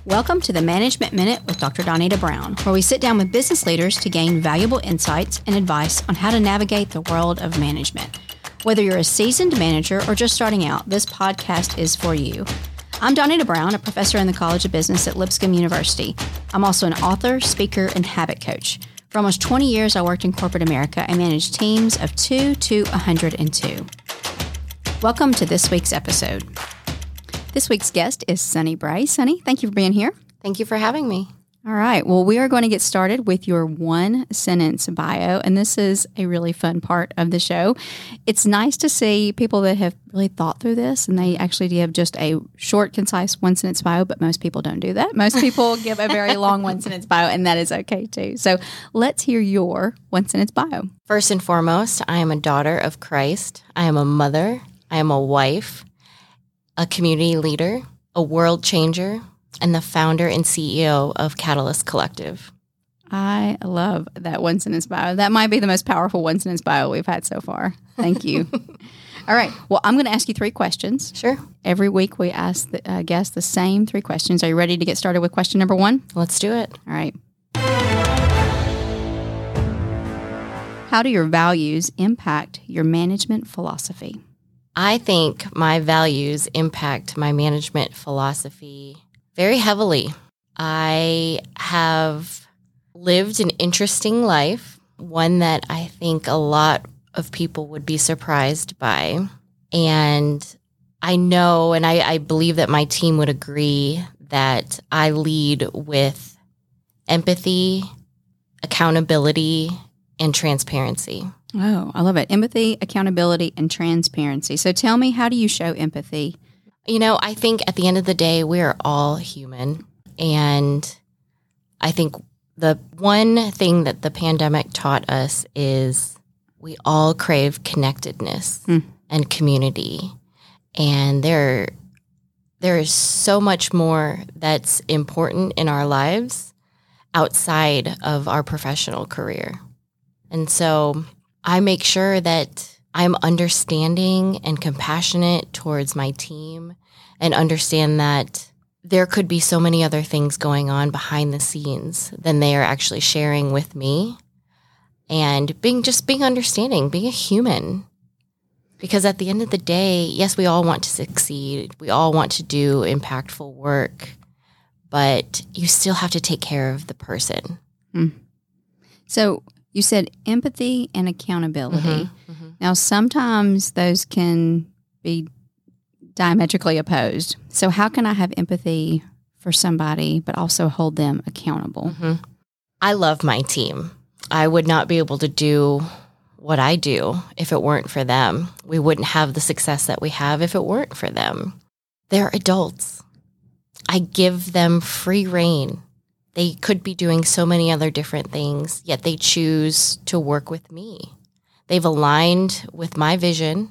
Welcome to the Management Minute with Dr. Donita Brown, where we sit down with business leaders to gain valuable insights and advice on how to navigate the world of management. Whether you're a seasoned manager or just starting out, this podcast is for you. I'm Donita Brown, a professor in the College of Business at Lipscomb University. I'm also an author, speaker, and habit coach. For almost 20 years, I worked in corporate America and managed teams of 2 to 102. Welcome to this week's episode. This week's guest is Sunny Bray. Sunny, thank you for being here. Thank you for having me. All right. Well, we are going to get started with your one-sentence bio, and this is a really fun part of the show. It's nice to see people that have really thought through this, and they actually give just a short, concise one-sentence bio, but most people don't do that. Most people give a very long one-sentence bio, and that is okay, too. So let's hear your one-sentence bio. First and foremost, I am a daughter of Christ. I am a mother. I am a wife, a community leader, a world changer, and the founder and CEO of Catalyst Collective. I love that one-sentence bio. That might be the most powerful one-sentence bio we've had so far. Thank you. All right. Well, I'm going to ask you 3 questions. Sure. Every week we ask the guests the same 3 questions. Are you ready to get started with question number 1? Let's do it. All right. How do your values impact your management philosophy? I think my values impact my management philosophy very heavily. I have lived an interesting life, one that I think a lot of people would be surprised by. And I know, and I believe that my team would agree, that I lead with empathy, accountability, and transparency. Oh, I love it. Empathy, accountability, and transparency. So tell me, how do you show empathy? You know, I think at the end of the day, we are all human. And I think the one thing that the pandemic taught us is we all crave connectedness and community. And there is so much more that's important in our lives outside of our professional career. And so I make sure that I'm understanding and compassionate towards my team and understand that there could be so many other things going on behind the scenes than they are actually sharing with me. And being understanding, being a human. Because at the end of the day, yes, we all want to succeed. We all want to do impactful work, but you still have to take care of the person. So you said empathy and accountability. Now, sometimes those can be diametrically opposed. So how can I have empathy for somebody, but also hold them accountable? I love my team. I would not be able to do what I do if it weren't for them. We wouldn't have the success that we have if it weren't for them. They're adults. I give them free rein. They could be doing so many other different things, yet they choose to work with me. They've aligned with my vision.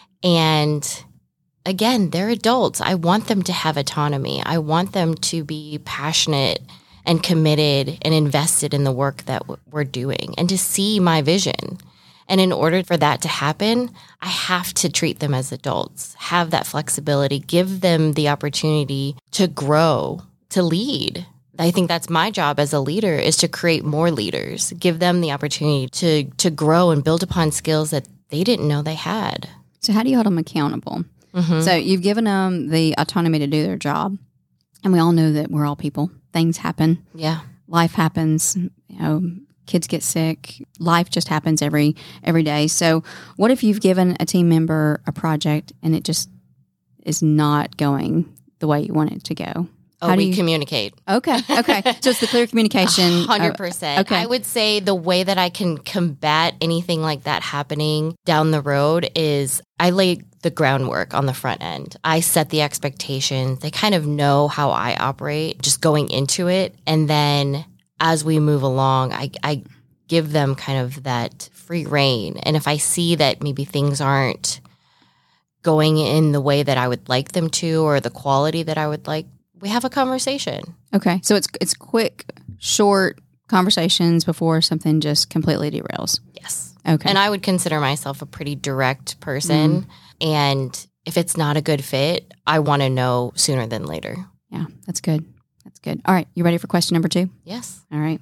And again, they're adults. I want them to have autonomy. I want them to be passionate and committed and invested in the work that we're doing and to see my vision. And in order for that to happen, I have to treat them as adults, have that flexibility, give them the opportunity to grow, to lead. I think that's my job as a leader, is to create more leaders, give them the opportunity to grow and build upon skills that they didn't know they had. So how do you hold them accountable? So you've given them the autonomy to do their job. And we all know that we're all people. Things happen. Yeah. Life happens. You know, kids get sick. Life just happens every day. So what if you've given a team member a project and it just is not going the way you want it to go? We communicate. Okay. So it's the clear communication. 100%. Okay. I would say the way that I can combat anything like that happening down the road is I lay the groundwork on the front end. I set the expectations. They kind of know how I operate just going into it. And then as we move along, I give them kind of that free rein. And if I see that maybe things aren't going in the way that I would like them to or the quality that I would like, we have a conversation. Okay. So it's quick, short conversations before something just completely derails. Yes. Okay. And I would consider myself a pretty direct person. And if it's not a good fit, I want to know sooner than later. Yeah, that's good. good. All right. You ready for question number 2? Yes. All right.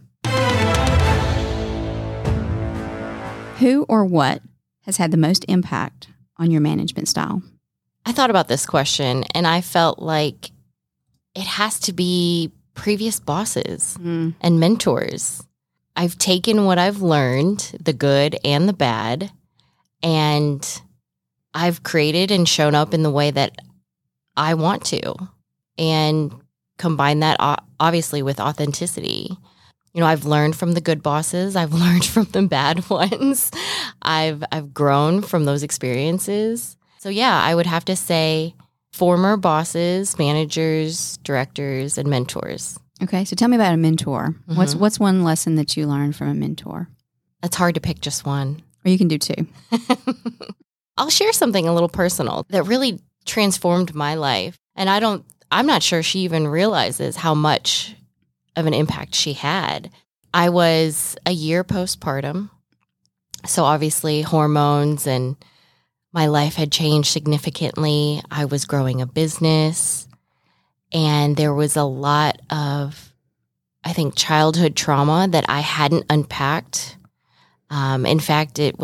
Who or what has had the most impact on your management style? I thought about this question and I felt like it has to be previous bosses and mentors. I've taken what I've learned, the good and the bad, and I've created and shown up in the way that I want to, and combine that obviously with authenticity. You know, I've learned from the good bosses. I've learned from the bad ones. I've grown from those experiences. So yeah, I would have to say former bosses, managers, directors, and mentors. Okay, so tell me about a mentor. What's one lesson that you learned from a mentor? It's hard to pick just one. Or you can do 2. I'll share something a little personal that really transformed my life. And I'm not sure she even realizes how much of an impact she had. I was a year postpartum. So obviously hormones and my life had changed significantly. I was growing a business and there was a lot of, I think, childhood trauma that I hadn't unpacked. In fact, it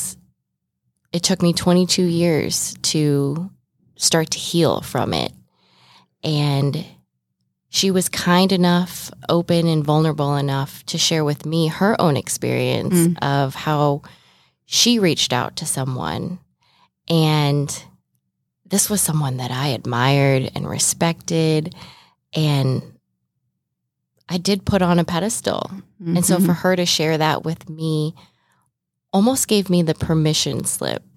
took me 22 years to start to heal from it. And she was kind enough, open and vulnerable enough to share with me her own experience of how she reached out to someone. And this was someone that I admired and respected, and I did put on a pedestal. And so for her to share that with me almost gave me the permission slip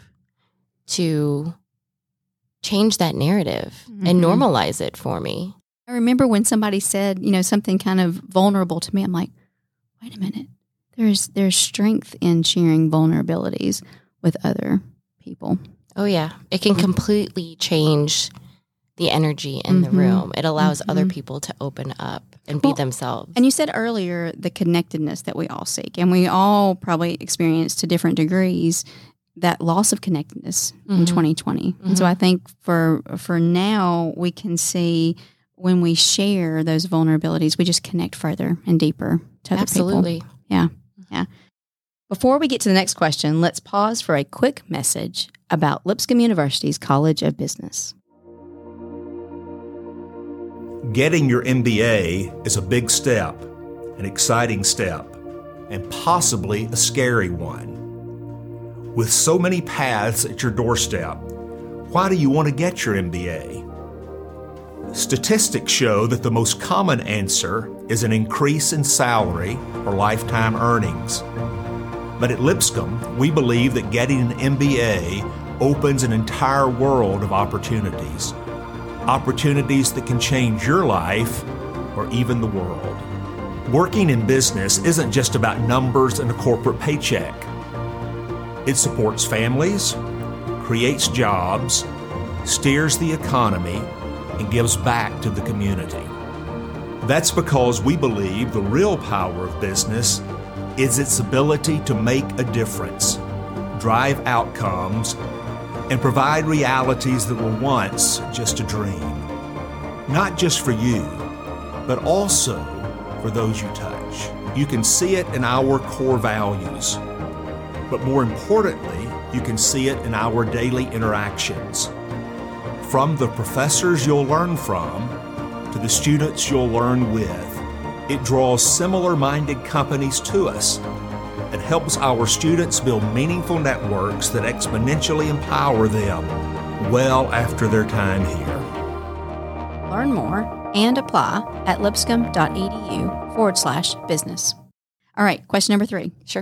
to change that narrative and normalize it for me. I remember when somebody said, something kind of vulnerable to me. I'm like, wait a minute. There's strength in sharing vulnerabilities with other people. Oh, yeah. It can completely change the energy in the room. It allows other people to open up and be themselves. And you said earlier the connectedness that we all seek, and we all probably experience to different degrees that loss of connectedness in 2020. And so I think for now, we can see when we share those vulnerabilities, we just connect further and deeper to other people. Absolutely. Yeah. Before we get to the next question, let's pause for a quick message about Lipscomb University's College of Business. Getting your MBA is a big step, an exciting step, and possibly a scary one. With so many paths at your doorstep, why do you want to get your MBA? Statistics show that the most common answer is an increase in salary or lifetime earnings. But at Lipscomb, we believe that getting an MBA opens an entire world of opportunities. Opportunities that can change your life or even the world. Working in business isn't just about numbers and a corporate paycheck. It supports families, creates jobs, steers the economy, and gives back to the community. That's because we believe the real power of business is its ability to make a difference, drive outcomes, and provide realities that were once just a dream. Not just for you, but also for those you touch. You can see it in our core values, but more importantly, you can see it in our daily interactions. From the professors you'll learn from to the students you'll learn with, it draws similar-minded companies to us and helps our students build meaningful networks that exponentially empower them well after their time here. Learn more and apply at lipscomb.edu/business. All right, question number 3. Sure.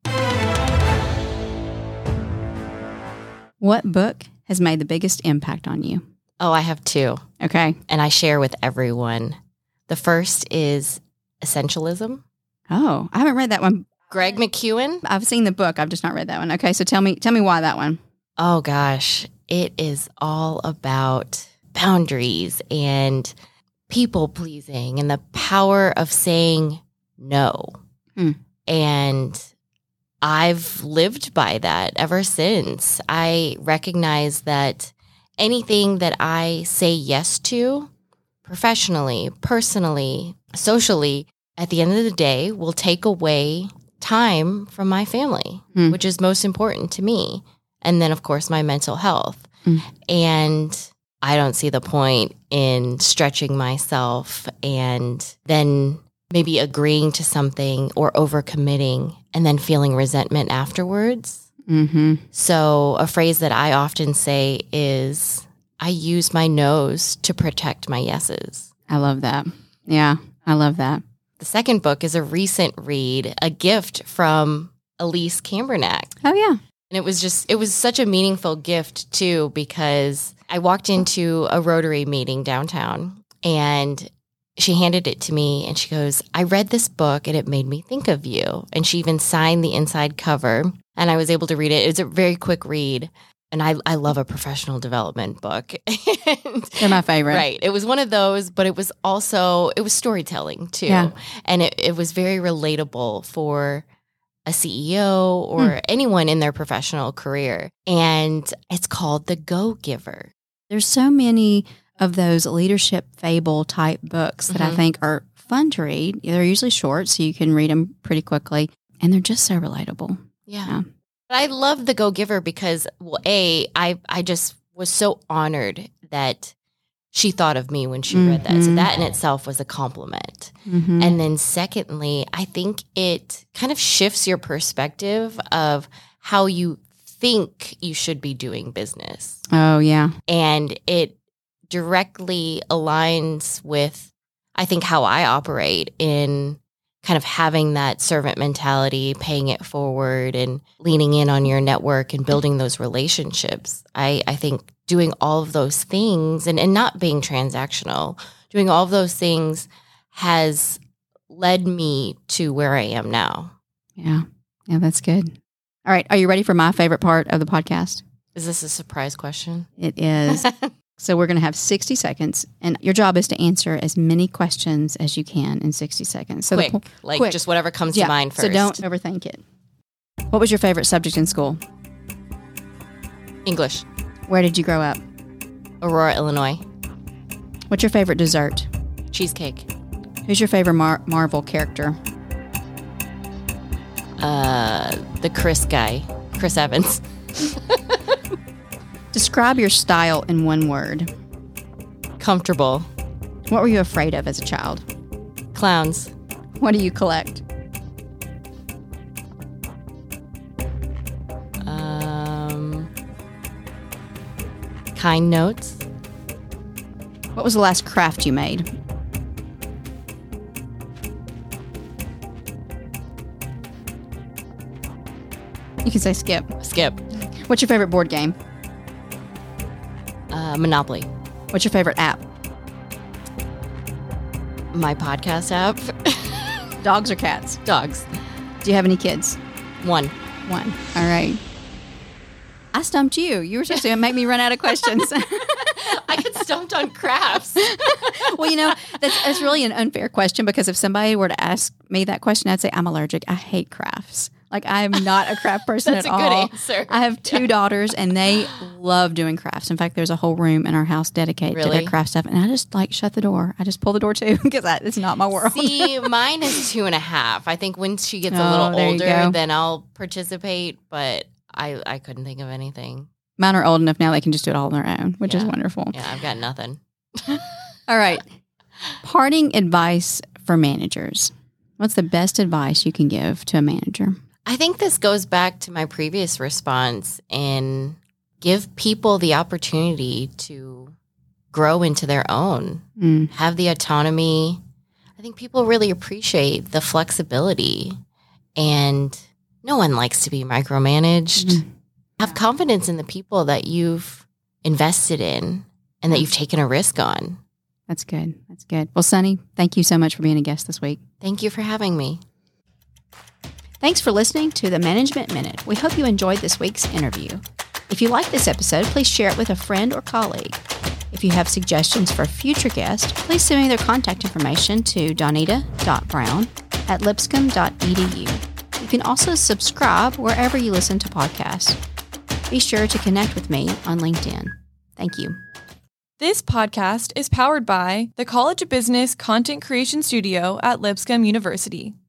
What book has made the biggest impact on you? Oh, I have 2. Okay. And I share with everyone. The first is Essentialism. Oh, I haven't read that one. Greg McKeown. I've seen the book. I've just not read that one. Okay, so tell me why that one. Oh, gosh. It is all about boundaries and people pleasing and the power of saying no. And I've lived by that ever since. I recognize that anything that I say yes to, professionally, personally, socially, at the end of the day, will take away time from my family, which is most important to me. And then, of course, my mental health. And I don't see the point in stretching myself and then maybe agreeing to something or overcommitting and then feeling resentment afterwards. So a phrase that I often say is, I use my no's to protect my yeses. I love that. Yeah, I love that. The second book is a recent read, a gift from Elise Cambernack. Oh, yeah. And it was such a meaningful gift, too, because I walked into a Rotary meeting downtown and she handed it to me and she goes, I read this book and it made me think of you. And she even signed the inside cover and I was able to read it. It was a very quick read. And I love a professional development book. They're my favorite. Right. It was one of those, but it was storytelling too. Yeah. And it was very relatable for a CEO or anyone in their professional career. And it's called The Go-Giver. There's so many of those leadership fable type books that I think are fun to read. They're usually short, so you can read them pretty quickly. And they're just so relatable. Yeah. But I love The Go-Giver because, well, I just was so honored that she thought of me when she read that. So that in itself was a compliment. And then secondly, I think it kind of shifts your perspective of how you think you should be doing business. Oh, yeah. And it directly aligns with, I think, how I operate in kind of having that servant mentality, paying it forward and leaning in on your network and building those relationships. I think doing all of those things and not being transactional, doing all of those things has led me to where I am now. Yeah. Yeah, that's good. All right. Are you ready for my favorite part of the podcast? Is this a surprise question? It is. So we're going to have 60 seconds, and your job is to answer as many questions as you can in 60 seconds. So quick, just whatever comes to mind first. So don't overthink it. What was your favorite subject in school? English. Where did you grow up? Aurora, Illinois. What's your favorite dessert? Cheesecake. Who's your favorite Marvel character? The Chris guy, Chris Evans. Describe your style in one word. Comfortable. What were you afraid of as a child? Clowns. What do you collect? Kind notes. What was the last craft you made? You can say skip. Skip. What's your favorite board game? Monopoly. What's your favorite app? My podcast app. Dogs or cats? Dogs. Do you have any kids? One. All right. I stumped you. You were supposed to make me run out of questions. I get stumped on crafts. Well, that's really an unfair question because if somebody were to ask me that question, I'd say I'm allergic. I hate crafts. Like, I'm not a craft person at all. That's a good answer. I have two daughters, and they love doing crafts. In fact, there's a whole room in our house dedicated to their craft stuff. And I just, shut the door. I just pull the door, too, because it's not my world. See, mine is 2.5. I think when she gets a little older, then I'll participate. But I couldn't think of anything. Mine are old enough now they can just do it all on their own, which is wonderful. Yeah, I've got nothing. All right. Parting advice for managers. What's the best advice you can give to a manager? I think this goes back to my previous response and give people the opportunity to grow into their own, have the autonomy. I think people really appreciate the flexibility, and no one likes to be micromanaged. Have confidence in the people that you've invested in and that you've taken a risk on. That's good. That's good. Well, Sunny, thank you so much for being a guest this week. Thank you for having me. Thanks for listening to the Management Minute. We hope you enjoyed this week's interview. If you like this episode, please share it with a friend or colleague. If you have suggestions for future guests, please send me their contact information to donita.brown@lipscomb.edu. You can also subscribe wherever you listen to podcasts. Be sure to connect with me on LinkedIn. Thank you. This podcast is powered by the College of Business Content Creation Studio at Lipscomb University.